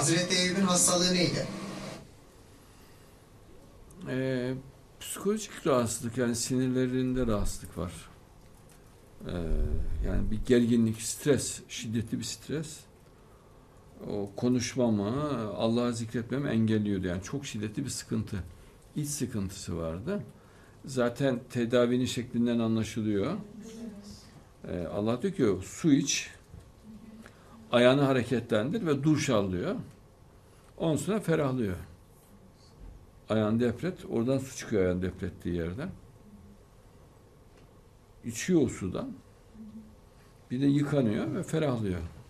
Hazreti Eyüp'ün hastalığı neydi? Psikolojik rahatsızlık, yani sinirlerinde rahatsızlık var. Yani bir gerginlik, stres, şiddetli bir stres. O konuşmamı, Allah'ı zikretmemi engelliyordu. Yani çok şiddetli bir sıkıntı. İç sıkıntısı vardı. Zaten tedavinin şeklinden anlaşılıyor. Allah diyor ki su iç, ayağını hareketlendir ve duş al diyor. Ondan sonra ferahlıyor. Ayağını depret, oradan su çıkıyor ayağını deprettiği yerden. İçiyor o sudan. Bir de yıkanıyor ve ferahlıyor.